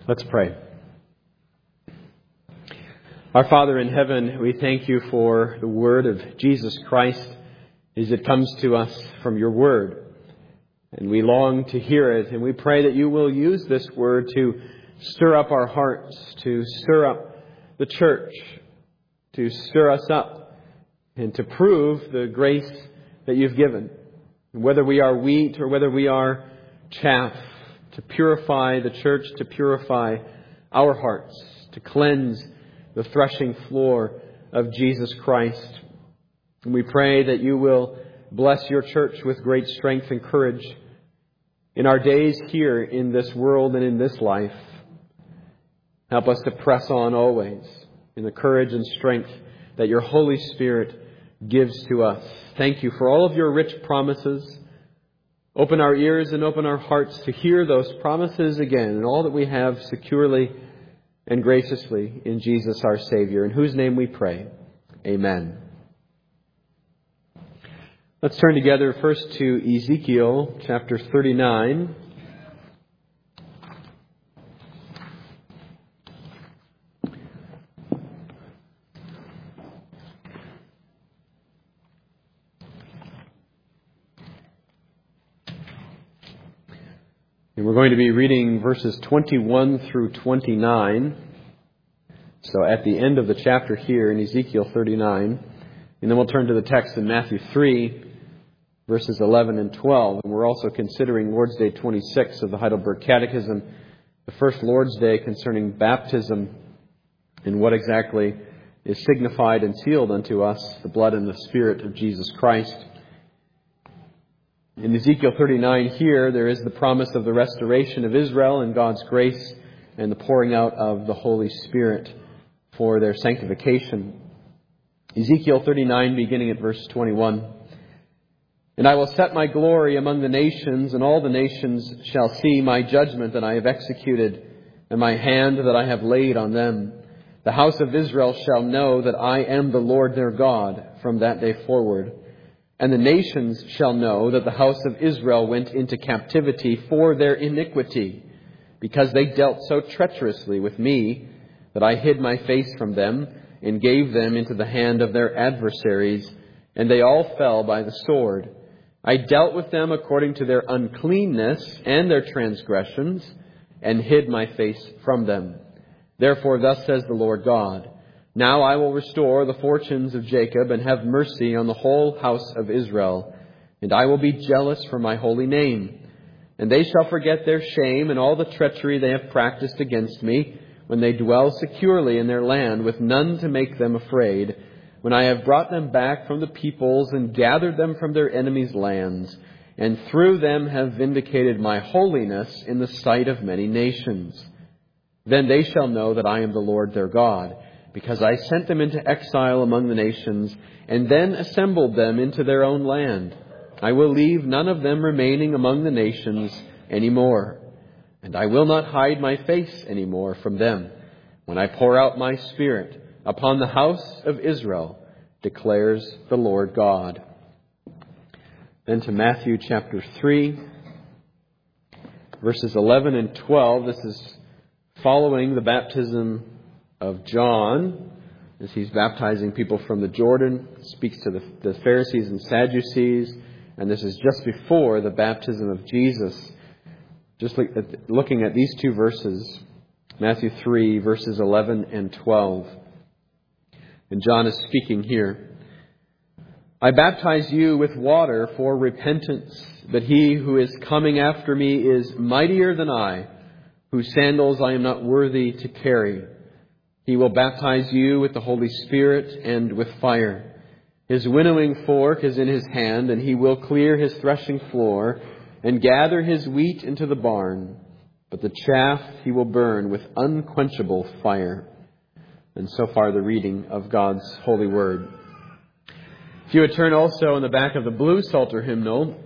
Let's pray. Our Father in heaven, we thank you for the word of Jesus Christ as it comes to us from your word. And we long to hear it, and we pray that you will use this word to stir up our hearts, to stir up the church, to stir us up, and to prove the grace that you've given. Whether we are wheat or whether we are chaff, to purify the church, to purify our hearts, to cleanse the threshing floor of Jesus Christ. And we pray that you will bless your church with great strength and courage in our days here in this world and in this life. Help us to press on always in the courage and strength that your Holy Spirit gives to us. Thank you for all of your rich promises. Open our ears and open our hearts to hear those promises again and all that we have securely and graciously in Jesus our Savior, in whose name we pray. Amen. Let's turn together first to Ezekiel chapter 39. And we're going to be reading verses 21 through 29. So at the end of the chapter here in Ezekiel 39. And then we'll turn to the text in Matthew 3, verses 11 and 12. And we're also considering Lord's Day 26 of the Heidelberg Catechism, the first Lord's Day concerning baptism and what exactly is signified and sealed unto us, the blood and the Spirit of Jesus Christ. In Ezekiel 39 here, there is the promise of the restoration of Israel and God's grace and the pouring out of the Holy Spirit for their sanctification. Ezekiel 39, beginning at verse 21. And I will set my glory among the nations, and all the nations shall see my judgment that I have executed, and my hand that I have laid on them. The house of Israel shall know that I am the Lord their God from that day forward. And the nations shall know that the house of Israel went into captivity for their iniquity, because they dealt so treacherously with me that I hid my face from them and gave them into the hand of their adversaries, and they all fell by the sword. I dealt with them according to their uncleanness and their transgressions, and hid my face from them. Therefore thus says the Lord God, now I will restore the fortunes of Jacob and have mercy on the whole house of Israel. And I will be jealous for my holy name. And they shall forget their shame and all the treachery they have practiced against me when they dwell securely in their land with none to make them afraid, when I have brought them back from the peoples and gathered them from their enemies' lands, and through them have vindicated my holiness in the sight of many nations. Then they shall know that I am the Lord their God, because I sent them into exile among the nations, and then assembled them into their own land. I will leave none of them remaining among the nations any more, and I will not hide my face any more from them, when I pour out my Spirit upon the house of Israel, declares the Lord God. Then to Matthew chapter 3, verses 11 and 12. This is following the baptism of John, as he's baptizing people from the Jordan. It speaks to the Pharisees and Sadducees, and this is just before the baptism of Jesus. Just looking at these two verses, Matthew 3, verses 11 and 12. And John is speaking here. I baptize you with water for repentance, but he who is coming after me is mightier than I, whose sandals I am not worthy to carry. He will baptize you with the Holy Spirit and with fire. His winnowing fork is in his hand, and he will clear his threshing floor and gather his wheat into the barn. But the chaff he will burn with unquenchable fire. And so far the reading of God's holy word. If you would turn also in the back of the blue Psalter hymnal,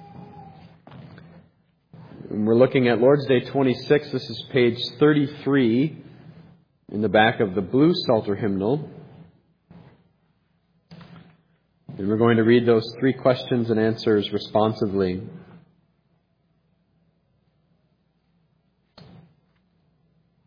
and we're looking at Lord's Day 26. This is page 33 in the back of the blue Psalter hymnal. And we're going to read those three questions and answers responsively.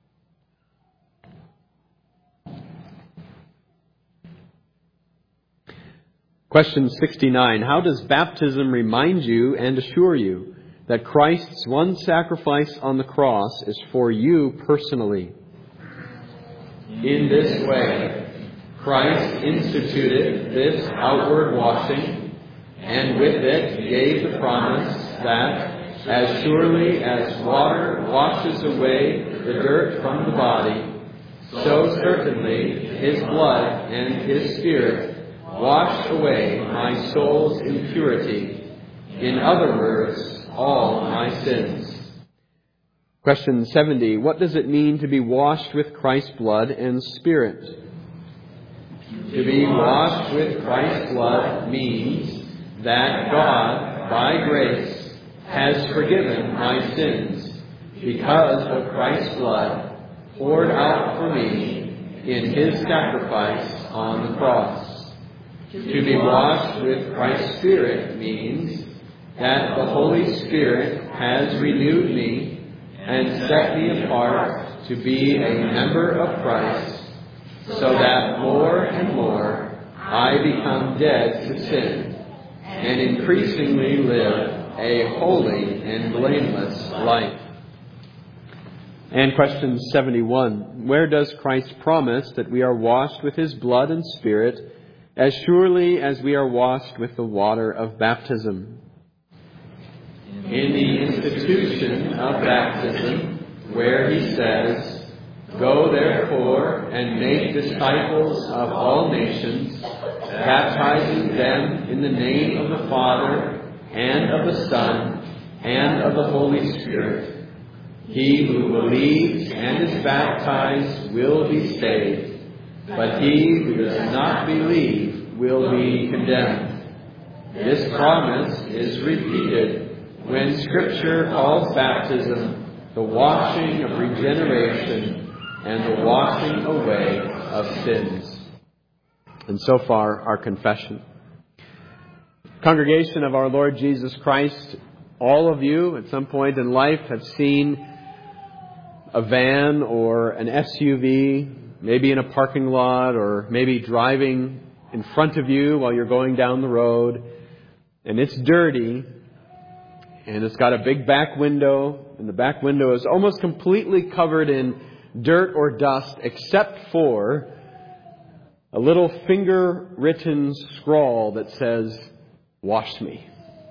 Question 69. How does baptism remind you and assure you that Christ's one sacrifice on the cross is for you personally? In this way, Christ instituted this outward washing, and with it gave the promise that, as surely as water washes away the dirt from the body, so certainly His blood and His Spirit wash away my soul's impurity. In other words, all my sins. Question 70. What does it mean to be washed with Christ's blood and Spirit? To be washed with Christ's blood means that God, by grace, has forgiven my sins because of Christ's blood poured out for me in His sacrifice on the cross. To be washed with Christ's Spirit means that the Holy Spirit has renewed me and set me apart to be a member of Christ, so that more and more I become dead to sin and increasingly live a holy and blameless life. And question 71. Where does Christ promise that we are washed with His blood and Spirit as surely as we are washed with the water of baptism? In the institution of baptism, where He says, "Go therefore and make disciples of all nations, baptizing them in the name of the Father and of the Son and of the Holy Spirit. He who believes and is baptized will be saved, but he who does not believe will be condemned." This promise is repeated when Scripture calls baptism the washing of regeneration and the washing away of sins. And so far, our confession. Congregation of our Lord Jesus Christ, all of you at some point in life have seen a van or an SUV, maybe in a parking lot or maybe driving in front of you while you're going down the road. And it's dirty. And it's got a big back window. And the back window is almost completely covered in dirt or dust except for a little finger-written scrawl that says, "Wash me."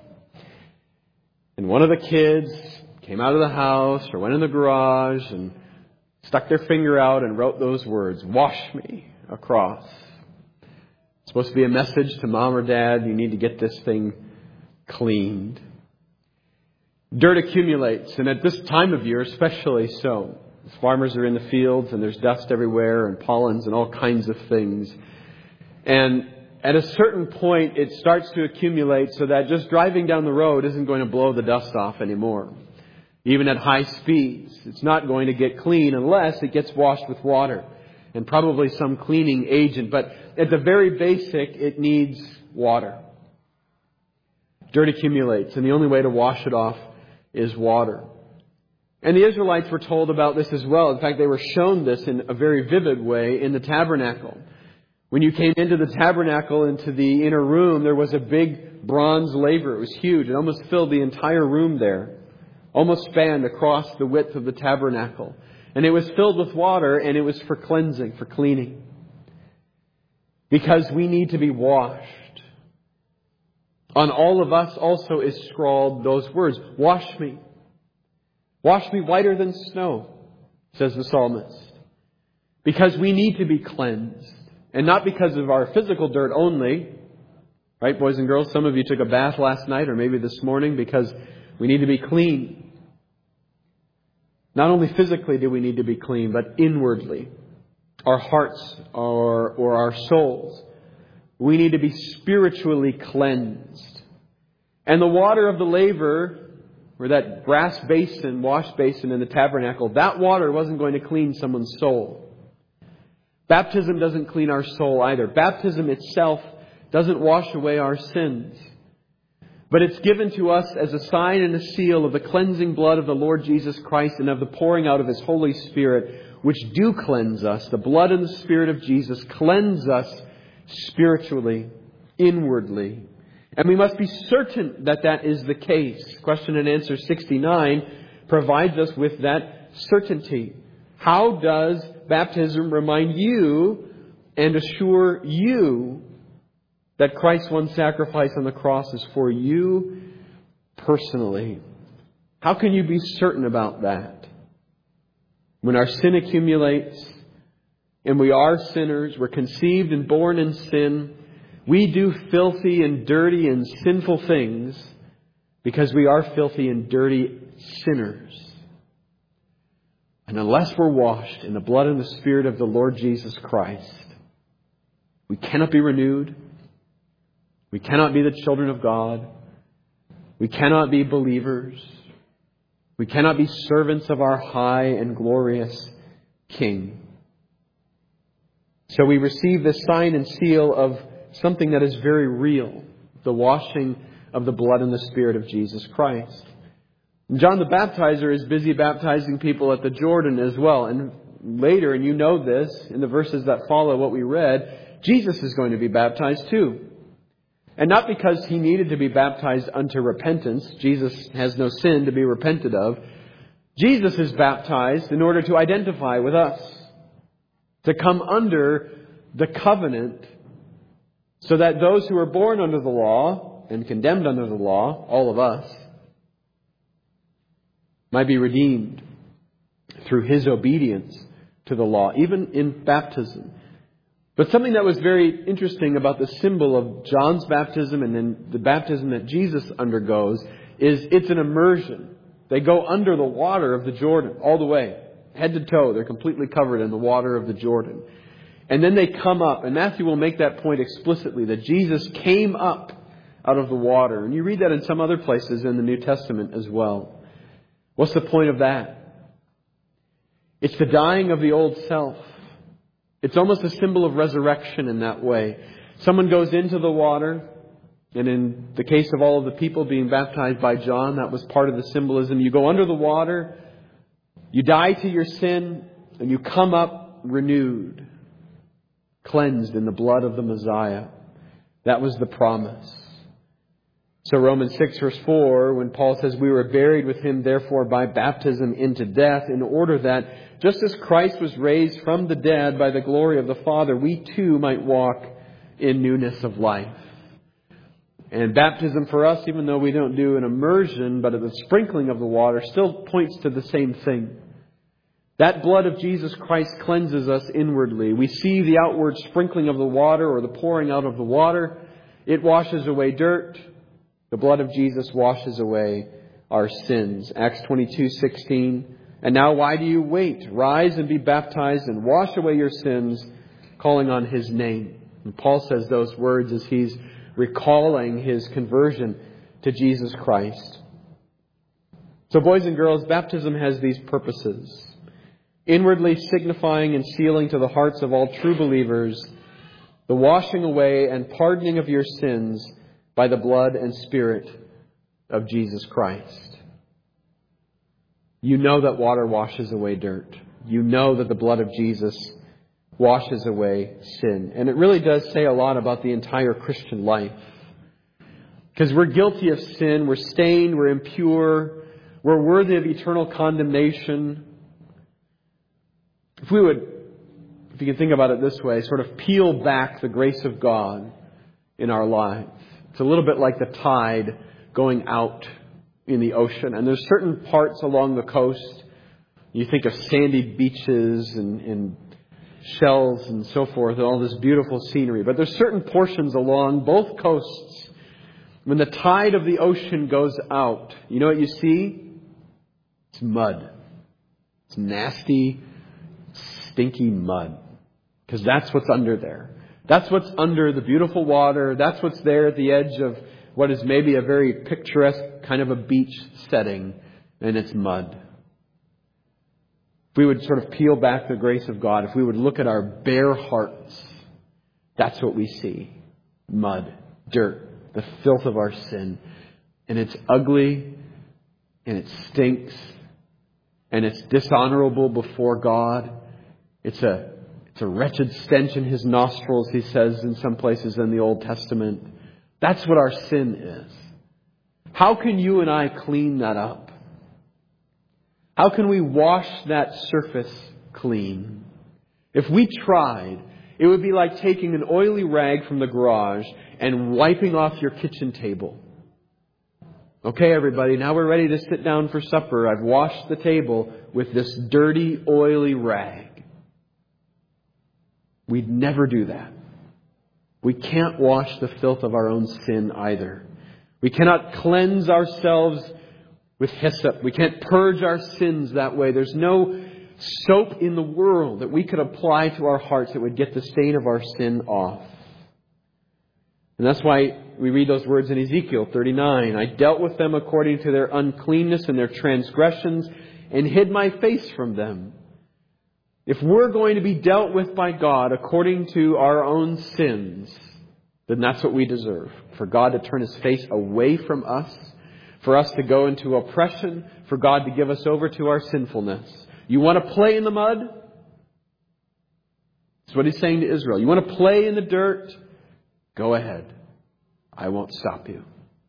And one of the kids came out of the house or went in the garage and stuck their finger out and wrote those words, "Wash me," across. It's supposed to be a message to mom or dad, you need to get this thing cleaned. Dirt accumulates, and at this time of year especially so. As farmers are in the fields and there's dust everywhere and pollens and all kinds of things. And at a certain point it starts to accumulate so that just driving down the road isn't going to blow the dust off anymore. Even at high speeds, it's not going to get clean unless it gets washed with water and probably some cleaning agent. But at the very basic, it needs water. Dirt accumulates, and the only way to wash it off is water. And the Israelites were told about this as well. In fact, they were shown this in a very vivid way in the tabernacle. When you came into the tabernacle, into the inner room, there was a big bronze laver. It was huge. It almost filled the entire room there. Almost spanned across the width of the tabernacle. And it was filled with water, and it was for cleansing, for cleaning. Because we need to be washed. On all of us also is scrawled those words, "Wash me. Wash me whiter than snow," says the psalmist. Because we need to be cleansed. And not because of our physical dirt only. Right, boys and girls? Some of you took a bath last night or maybe this morning because we need to be clean. Not only physically do we need to be clean, but inwardly. Our hearts or our souls. We need to be spiritually cleansed. And the water of the laver, or that brass basin, wash basin in the tabernacle, that water wasn't going to clean someone's soul. Baptism doesn't clean our soul either. Baptism itself doesn't wash away our sins. But it's given to us as a sign and a seal of the cleansing blood of the Lord Jesus Christ and of the pouring out of His Holy Spirit, which do cleanse us. The blood and the Spirit of Jesus cleanse us spiritually. inwardly. And we must be certain that that is the case. Question and answer 69 provides us with that certainty. How does baptism remind you and assure you that Christ's one sacrifice on the cross is for you personally? How can you be certain about that? When our sin accumulates, and we are sinners, we're conceived and born in sin, we do filthy and dirty and sinful things because we are filthy and dirty sinners. And unless we're washed in the blood and the Spirit of the Lord Jesus Christ, we cannot be renewed. We cannot be the children of God. We cannot be believers. We cannot be servants of our high and glorious King. So we receive this sign and seal of something that is very real, the washing of the blood and the Spirit of Jesus Christ. John the Baptizer is busy baptizing people at the Jordan as well. And later, and you know this, in the verses that follow what we read, Jesus is going to be baptized too. And not because he needed to be baptized unto repentance. Jesus has no sin to be repented of. Jesus is baptized in order to identify with us, to come under the covenant, so that those who are born under the law and condemned under the law, all of us, might be redeemed through his obedience to the law, even in baptism. But something that was very interesting about the symbol of John's baptism and then the baptism that Jesus undergoes is it's an immersion. They go under the water of the Jordan all the way, head to toe. They're completely covered in the water of the Jordan. And then they come up, and Matthew will make that point explicitly, that Jesus came up out of the water. And you read that in some other places in the New Testament as well. What's the point of that? It's the dying of the old self. It's almost a symbol of resurrection in that way. Someone goes into the water, and in the case of all of the people being baptized by John, that was part of the symbolism. You go under the water, you die to your sin, and you come up renewed, cleansed in the blood of the Messiah. That was the promise. So Romans 6 verse 4, when Paul says, we were buried with him therefore by baptism into death, in order that just as Christ was raised from the dead by the glory of the Father, we too might walk in newness of life. And baptism for us, even though we don't do an immersion, but the sprinkling of the water, still points to the same thing. That blood of Jesus Christ cleanses us inwardly. We see the outward sprinkling of the water or the pouring out of the water. It washes away dirt. The blood of Jesus washes away our sins. Acts 22:16. And now why do you wait? Rise and be baptized and wash away your sins, calling on his name. And Paul says those words as he's recalling his conversion to Jesus Christ. So boys and girls, baptism has these purposes. Inwardly signifying and sealing to the hearts of all true believers the washing away and pardoning of your sins by the blood and Spirit of Jesus Christ. You know that water washes away dirt. You know that the blood of Jesus washes away sin. And it really does say a lot about the entire Christian life. Because we're guilty of sin, we're stained, we're impure, we're worthy of eternal condemnation. If you can think about it this way, sort of peel back the grace of God in our lives. It's a little bit like the tide going out in the ocean. And there's certain parts along the coast. You think of sandy beaches and shells and so forth and all this beautiful scenery. But there's certain portions along both coasts. When the tide of the ocean goes out, you know what you see? It's mud. It's nasty, stinky mud. Because that's what's under there. That's what's under the beautiful water. That's what's there at the edge of what is maybe a very picturesque kind of a beach setting. And it's mud. If we would sort of peel back the grace of God, if we would look at our bare hearts, that's what we see. Mud, dirt, the filth of our sin. And it's ugly, and it stinks, and it's dishonorable before God. It's a It's a wretched stench in his nostrils, he says in some places in the Old Testament. That's what our sin is. How can you and I clean that up? How can we wash that surface clean? If we tried, it would be like taking an oily rag from the garage and wiping off your kitchen table. Okay, everybody, now we're ready to sit down for supper. I've washed the table with this dirty, oily rag. We'd never do that. We can't wash the filth of our own sin either. We cannot cleanse ourselves with hyssop. We can't purge our sins that way. There's no soap in the world that we could apply to our hearts that would get the stain of our sin off. And that's why we read those words in Ezekiel 39. I dealt with them according to their uncleanness and their transgressions and hid my face from them. If we're going to be dealt with by God according to our own sins, then that's what we deserve. For God to turn His face away from us, for us to go into oppression, for God to give us over to our sinfulness. You want to play in the mud? That's what He's saying to Israel. You want to play in the dirt? Go ahead. I won't stop you.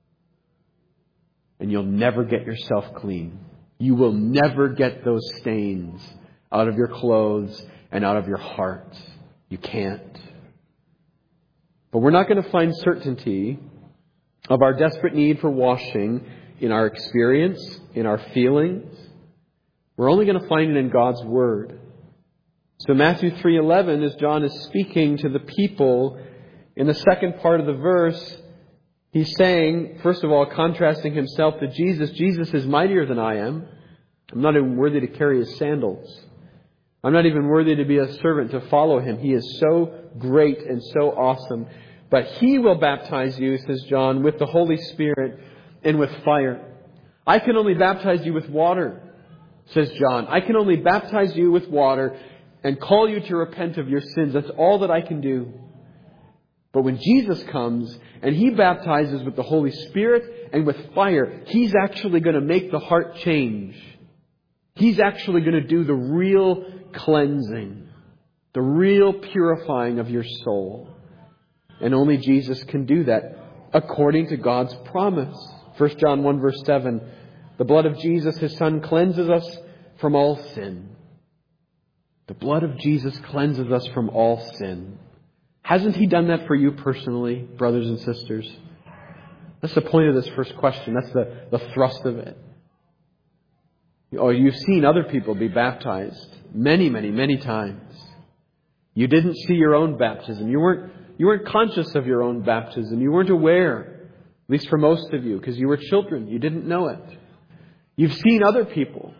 And you'll never get yourself clean. You will never get those stains out of your clothes and out of your heart. You can't. But we're not going to find certainty of our desperate need for washing in our experience, in our feelings. We're only going to find it in God's Word. So Matthew 3:11, as John is speaking to the people, in the second part of the verse, he's saying, first of all, contrasting himself to Jesus. Jesus is mightier than I am. I'm not even worthy to carry His sandals. I'm not even worthy to be a servant to follow Him. He is so great and so awesome. But He will baptize you, says John, with the Holy Spirit and with fire. I can only baptize you with water, says John. I can only baptize you with water and call you to repent of your sins. That's all that I can do. But when Jesus comes and He baptizes with the Holy Spirit and with fire, He's actually going to make the heart change. He's actually going to do the real cleansing, the real purifying of your soul. And only Jesus can do that according to God's promise. 1 John 1 verse 7, the blood of Jesus, His Son, cleanses us from all sin. The blood of Jesus cleanses us from all sin. Hasn't He done that for you personally, brothers and sisters? That's the point of this first question. That's the thrust of it. Oh, you've seen other people be baptized many, many, many times. You didn't see your own baptism. You weren't conscious of your own baptism. You weren't aware, at least for most of you, because you were children. You didn't know it. You've seen other people.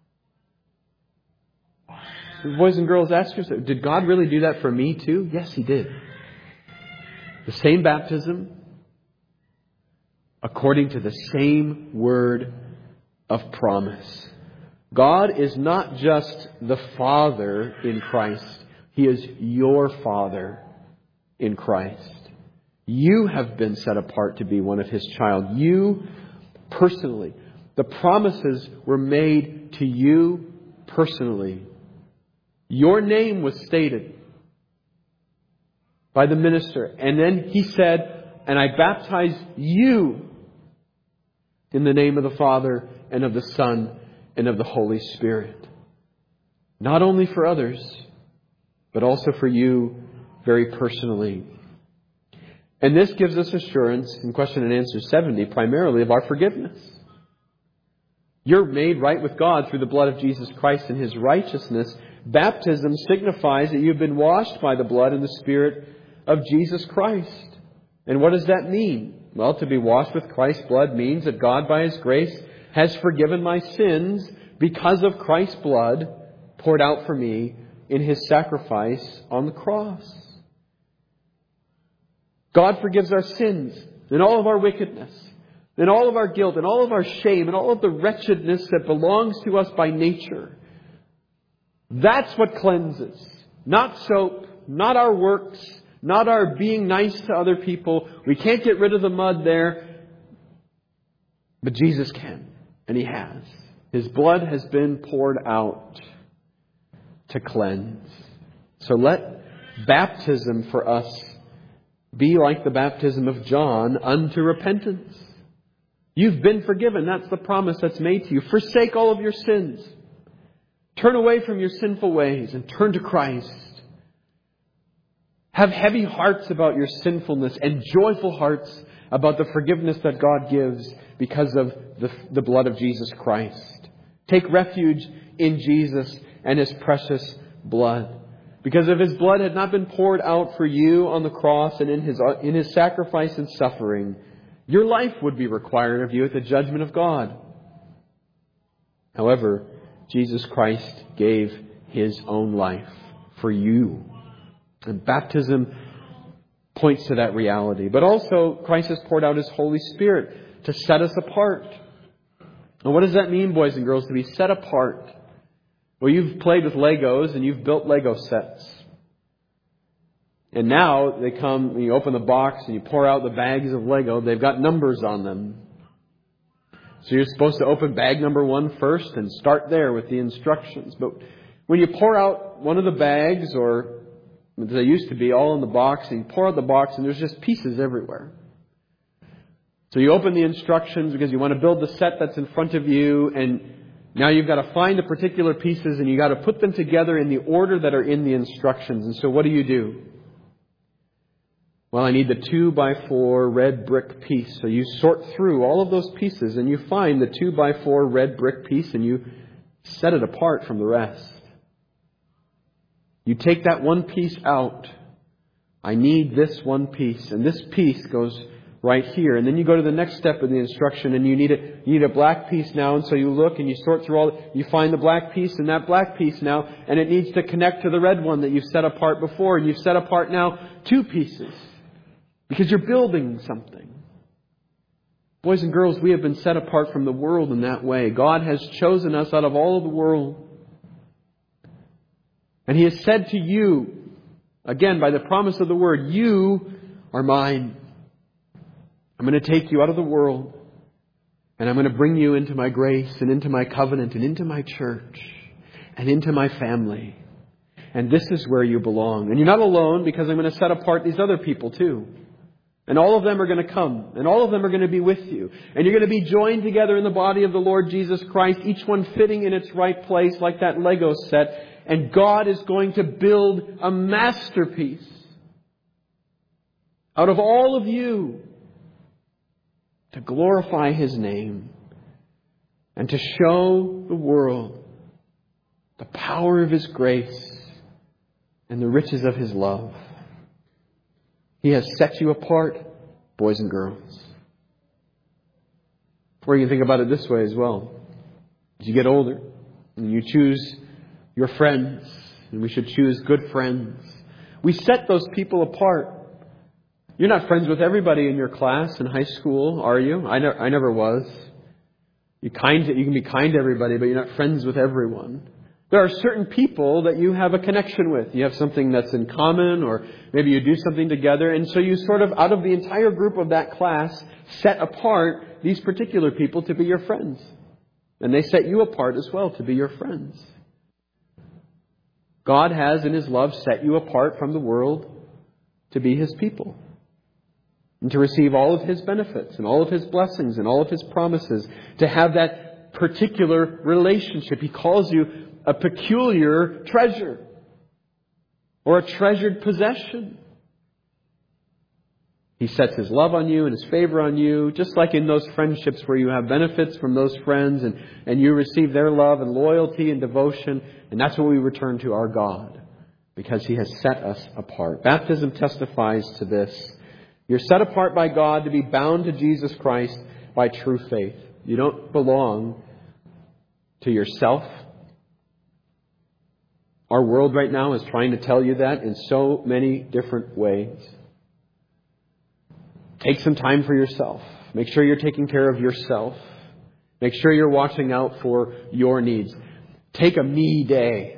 Boys and girls, ask yourself, did God really do that for me too? Yes, He did. The same baptism, according to the same word of promise. God is not just the Father in Christ. He is your Father in Christ. You have been set apart to be one of His child. You personally. The promises were made to you personally. Your name was stated by the minister. And then He said, and I baptize you in the name of the Father and of the Son and of the Holy Spirit. Not only for others, but also for you very personally. And this gives us assurance in question and answer 70, primarily of our forgiveness. You're made right with God through the blood of Jesus Christ and His righteousness. Baptism signifies that you've been washed by the blood and the Spirit of Jesus Christ. And what does that mean? Well, to be washed with Christ's blood means that God, by His grace, has forgiven my sins because of Christ's blood poured out for me in His sacrifice on the cross. God forgives our sins and all of our wickedness and all of our guilt and all of our shame and all of the wretchedness that belongs to us by nature. That's what cleanses. Not soap, not our works, not our being nice to other people. We can't get rid of the mud there. But Jesus can. And He has. His blood has been poured out to cleanse. So let baptism for us be like the baptism of John unto repentance. You've been forgiven. That's the promise that's made to you. Forsake all of your sins. Turn away from your sinful ways and turn to Christ. Have heavy hearts about your sinfulness and joyful hearts about the forgiveness that God gives because of the blood of Jesus Christ. Take refuge in Jesus and His precious blood. Because if His blood had not been poured out for you on the cross and in His sacrifice and suffering, your life would be required of you at the judgment of God. However, Jesus Christ gave His own life for you. And baptism points to that reality. But also, Christ has poured out His Holy Spirit to set us apart. And what does that mean, boys and girls, to be set apart? Well, you've played with Legos and you've built Lego sets. And now they come, you open the box and you pour out the bags of Lego. They've got numbers on them. So you're supposed to open bag number 1 first and start there with the instructions. But when you pour out one of the bags, or they used to be all in the box, and you pour out the box and there's just pieces everywhere. So you open the instructions because you want to build the set that's in front of you, and now you've got to find the particular pieces and you've got to put them together in the order that are in the instructions. And so what do? Well, I need the 2x4 red brick piece. So you sort through all of those pieces and you find the 2x4 red brick piece and you set it apart from the rest. You take that one piece out. I need this one piece. And this piece goes right here. And then you go to the next step of the instruction and you need a black piece now. And so you look and you sort through you find the black piece and that black piece now. And it needs to connect to the red one that you've set apart before. And you've set apart now 2 pieces. Because you're building something. Boys and girls, we have been set apart from the world in that way. God has chosen us out of all of the world. And He has said to you, again, by the promise of the Word, you are mine. I'm going to take you out of the world. And I'm going to bring you into my grace and into my covenant and into my church and into my family. And this is where you belong. And you're not alone, because I'm going to set apart these other people too. And all of them are going to come. And all of them are going to be with you. And you're going to be joined together in the body of the Lord Jesus Christ, each one fitting in its right place like that Lego set. And God is going to build a masterpiece out of all of you to glorify His name and to show the world the power of His grace and the riches of His love. He has set you apart, boys and girls. Or you can think about it this way as well. As you get older and you choose your friends, and we should choose good friends, we set those people apart. You're not friends with everybody in your class in high school, are you? I never was. You can be kind to everybody, but you're not friends with everyone. There are certain people that you have a connection with. You have something that's in common, or maybe you do something together. And so you sort of, out of the entire group of that class, set apart these particular people to be your friends. And they set you apart as well to be your friends. God has, in His love, set you apart from the world to be His people. And to receive all of His benefits and all of His blessings and all of His promises. To have that particular relationship. He calls you a peculiar treasure, or a treasured possession. He sets His love on you and His favor on you, just like in those friendships where you have benefits from those friends and you receive their love and loyalty and devotion. And that's what we return to our God, because He has set us apart. Baptism testifies to this. You're set apart by God to be bound to Jesus Christ by true faith. You don't belong to yourself. Our world right now is trying to tell you that in so many different ways. Take some time for yourself. Make sure you're taking care of yourself. Make sure you're watching out for your needs. Take a me day.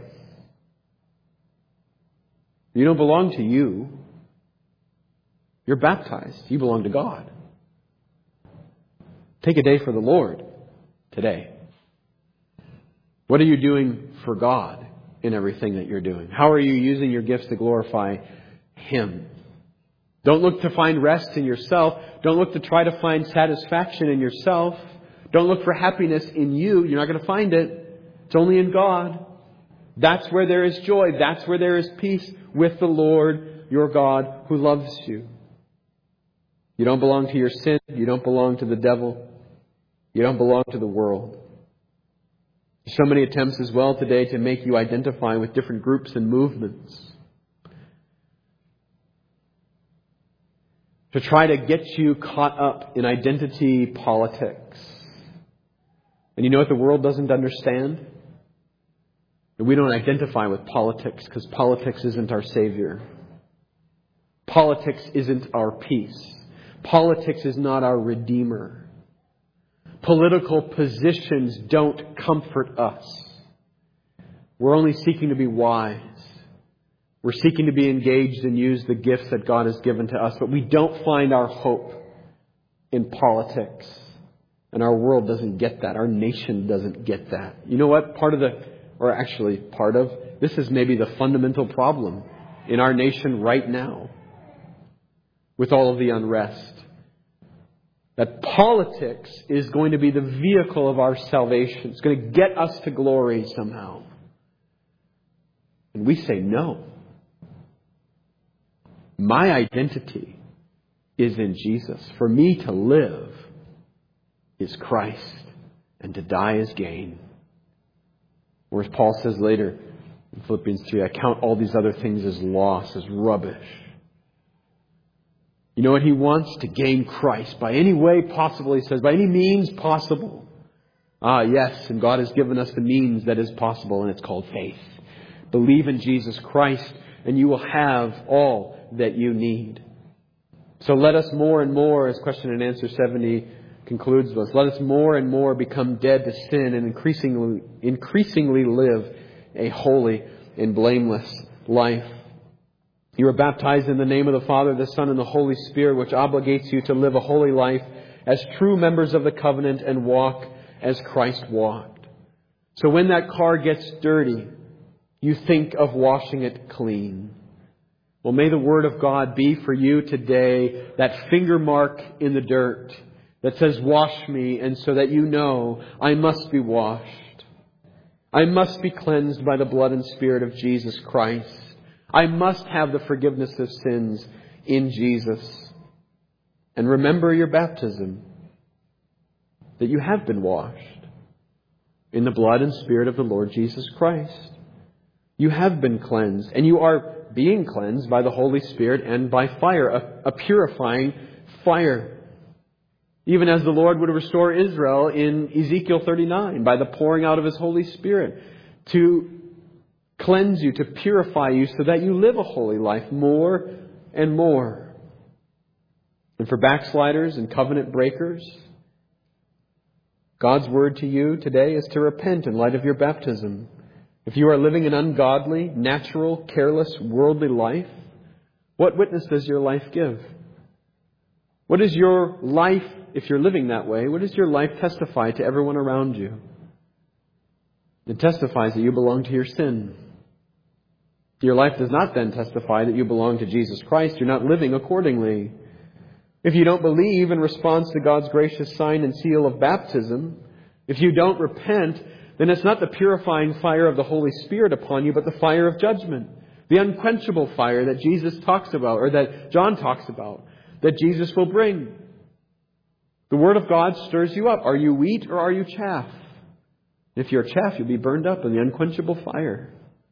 You don't belong to you. You're baptized. You belong to God. Take a day for the Lord today. What are you doing for God in everything that you're doing? How are you using your gifts to glorify Him? Don't look to find rest in yourself. Don't look to try to find satisfaction in yourself. Don't look for happiness in you. You're not going to find it. It's only in God. That's where there is joy. That's where there is peace with the Lord your God who loves you. You don't belong to your sin. You don't belong to the devil. You don't belong to the world. There's so many attempts as well today to make you identify with different groups and movements, to try to get you caught up in identity politics. And you know what the world doesn't understand? That we don't identify with politics because politics isn't our Savior. Politics isn't our peace. Politics is not our Redeemer. Political positions don't comfort us. We're only seeking to be wise. We're seeking to be engaged and use the gifts that God has given to us. But we don't find our hope in politics. And our world doesn't get that. Our nation doesn't get that. You know what? This is maybe the fundamental problem in our nation right now with all of the unrest. That politics is going to be the vehicle of our salvation. It's going to get us to glory somehow. And we say no. My identity is in Jesus. For me to live is Christ, and to die is gain. Or as Paul says later in Philippians 3, I count all these other things as loss, as rubbish. You know what he wants? To gain Christ by any way possible, he says, by any means possible. Yes, and God has given us the means that is possible, and it's called faith. Believe in Jesus Christ, and you will have all that you need. So let us more and more, as question and answer 70 concludes with us, let us more and more become dead to sin and increasingly live a holy and blameless life. You are baptized in the name of the Father, the Son, and the Holy Spirit, which obligates you to live a holy life as true members of the covenant and walk as Christ walked. So when that car gets dirty, you think of washing it clean. Well, may the Word of God be for you today that finger mark in the dirt that says, wash me, and so that you know I must be washed. I must be cleansed by the blood and Spirit of Jesus Christ. I must have the forgiveness of sins in Jesus. And remember your baptism, that you have been washed in the blood and Spirit of the Lord Jesus Christ. You have been cleansed, and you are being cleansed by the Holy Spirit and by fire, a purifying fire. Even as the Lord would restore Israel in Ezekiel 39 by the pouring out of His Holy Spirit to cleanse you, to purify you so that you live a holy life more and more. And for backsliders and covenant breakers, God's word to you today is to repent in light of your baptism. If you are living an ungodly, natural, careless, worldly life, what witness does your life give? What is your life, if you're living that way, what does your life testify to everyone around you? It testifies that you belong to your sin. Your life does not then testify that you belong to Jesus Christ. You're not living accordingly. If you don't believe in response to God's gracious sign and seal of baptism, if you don't repent, then it's not the purifying fire of the Holy Spirit upon you, but the fire of judgment. The unquenchable fire that Jesus talks about, or that John talks about, that Jesus will bring. The Word of God stirs you up. Are you wheat or are you chaff? If you're chaff, you'll be burned up in the unquenchable fire.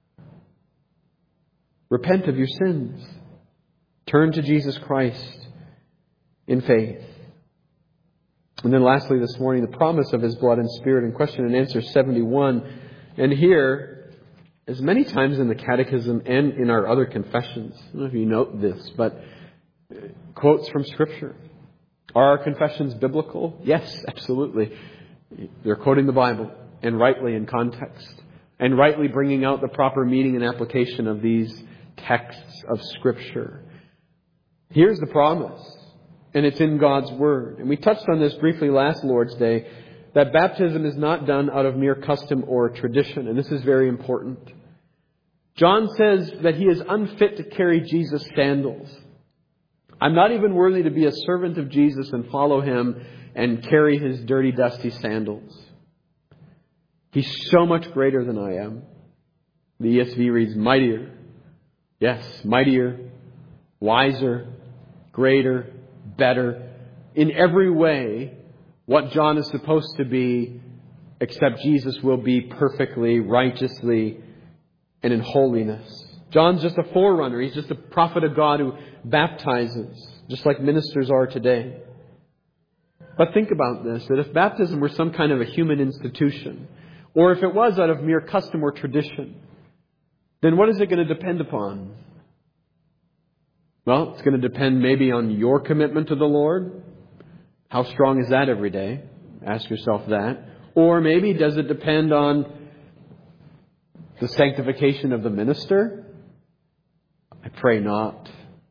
Repent of your sins. Turn to Jesus Christ in faith. And then lastly this morning, the promise of His blood and Spirit in question and answer 71. And here, as many times in the Catechism and in our other confessions, I don't know if you note this, but quotes from Scripture. Are our confessions biblical? Yes, absolutely. They're quoting the Bible, and rightly in context, and rightly bringing out the proper meaning and application of these texts of Scripture. Here's the promise, and it's in God's Word. And we touched on this briefly last Lord's Day, that baptism is not done out of mere custom or tradition, and this is very important. John says that he is unfit to carry Jesus' sandals. I'm not even worthy to be a servant of Jesus and follow him and carry his dirty, dusty sandals. He's so much greater than I am. The ESV reads mightier. Yes, mightier, wiser, greater, better. In every way, what John is supposed to be, except Jesus will be perfectly, righteously, and in holiness. John's just a forerunner. He's just a prophet of God who baptizes, just like ministers are today. But think about this, that if baptism were some kind of a human institution, or if it was out of mere custom or tradition, then what is it going to depend upon? Well, it's going to depend maybe on your commitment to the Lord. How strong is that every day? Ask yourself that. Or maybe does it depend on the sanctification of the minister? I pray not.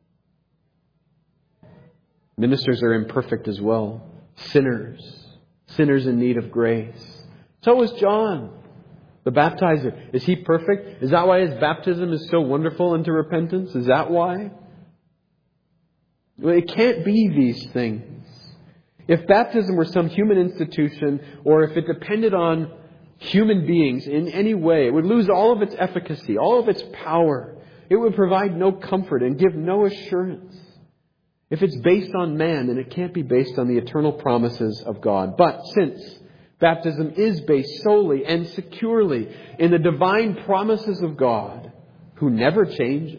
Ministers are imperfect as well. Sinners in need of grace. So is John, the baptizer. Is he perfect? Is that why his baptism is so wonderful unto repentance? Is that why? Well, it can't be these things. If baptism were some human institution, or if it depended on human beings in any way, it would lose all of its efficacy, all of its power. It would provide no comfort and give no assurance. If it's based on man, then it can't be based on the eternal promises of God. But since baptism is based solely and securely in the divine promises of God, who never changes,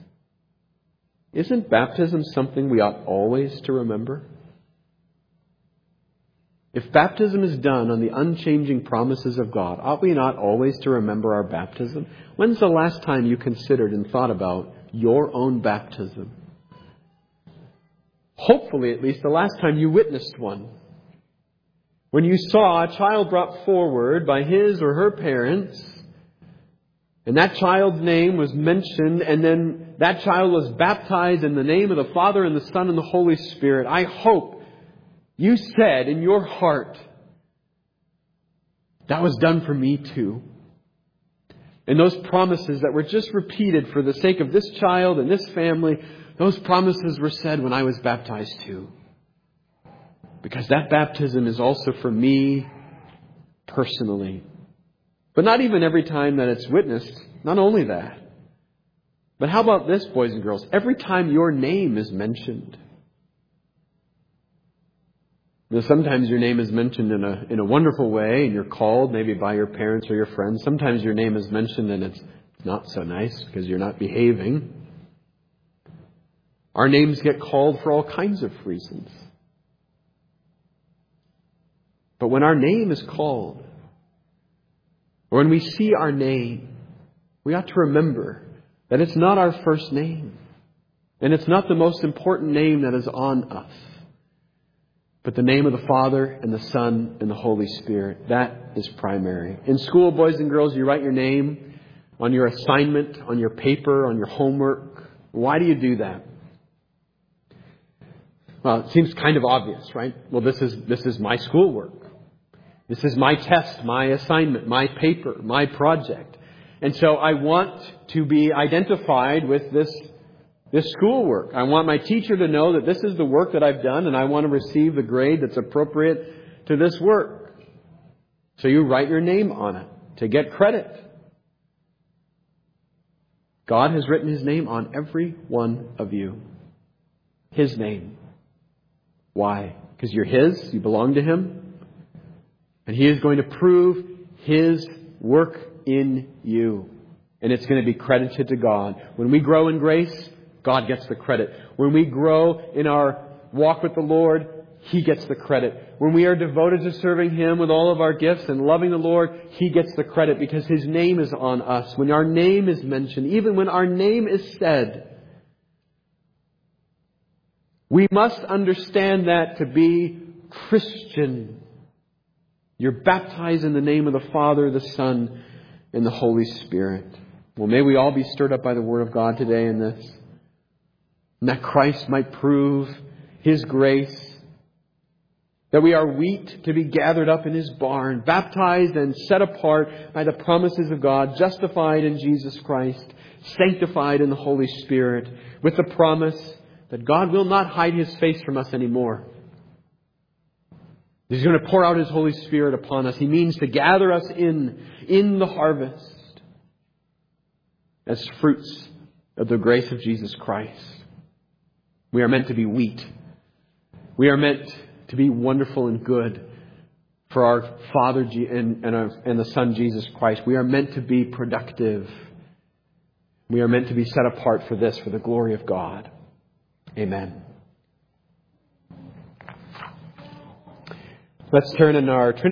isn't baptism something we ought always to remember? If baptism is done on the unchanging promises of God, ought we not always to remember our baptism? When's the last time you considered and thought about your own baptism? Hopefully, at least, the last time you witnessed one. When you saw a child brought forward by his or her parents, and that child's name was mentioned, and then that child was baptized in the name of the Father and the Son and the Holy Spirit. I hope you said in your heart, that was done for me too. And those promises that were just repeated for the sake of this child and this family, those promises were said when I was baptized too. Because that baptism is also for me personally. But not even every time that it's witnessed. Not only that. But how about this, boys and girls? Every time your name is mentioned. Now, sometimes your name is mentioned in a wonderful way, and you're called maybe by your parents or your friends. Sometimes your name is mentioned and it's not so nice because you're not behaving. Our names get called for all kinds of reasons. But when our name is called, or when we see our name, we ought to remember that it's not our first name. And it's not the most important name that is on us. But the name of the Father and the Son and the Holy Spirit. That is primary. In school, boys and girls, you write your name on your assignment, on your paper, on your homework. Why do you do that? Well, it seems kind of obvious, right? Well, this is my schoolwork. This is my test, my assignment, my paper, my project. And so I want to be identified with this schoolwork. I want my teacher to know that this is the work that I've done and I want to receive the grade that's appropriate to this work. So you write your name on it to get credit. God has written His name on every one of you. His name. Why? Because you're His, you belong to Him. And He is going to prove His work in you. And it's going to be credited to God. When we grow in grace, God gets the credit. When we grow in our walk with the Lord, He gets the credit. When we are devoted to serving Him with all of our gifts and loving the Lord, He gets the credit because His name is on us. When our name is mentioned, even when our name is said, we must understand that to be Christian. You're baptized in the name of the Father, the Son, and the Holy Spirit. Well, may we all be stirred up by the Word of God today in this. And that Christ might prove His grace That we are wheat to be gathered up in His barn, baptized and set apart by the promises of God, justified in Jesus Christ, sanctified in the Holy Spirit, with the promise that God will not hide His face from us anymore. He's going to pour out His Holy Spirit upon us. He means to gather us in the harvest as fruits of the grace of Jesus Christ. We are meant to be wheat. We are meant to be wonderful and good for our Father and the Son Jesus Christ. We are meant to be productive. We are meant to be set apart for this, for the glory of God. Amen. Let's turn in our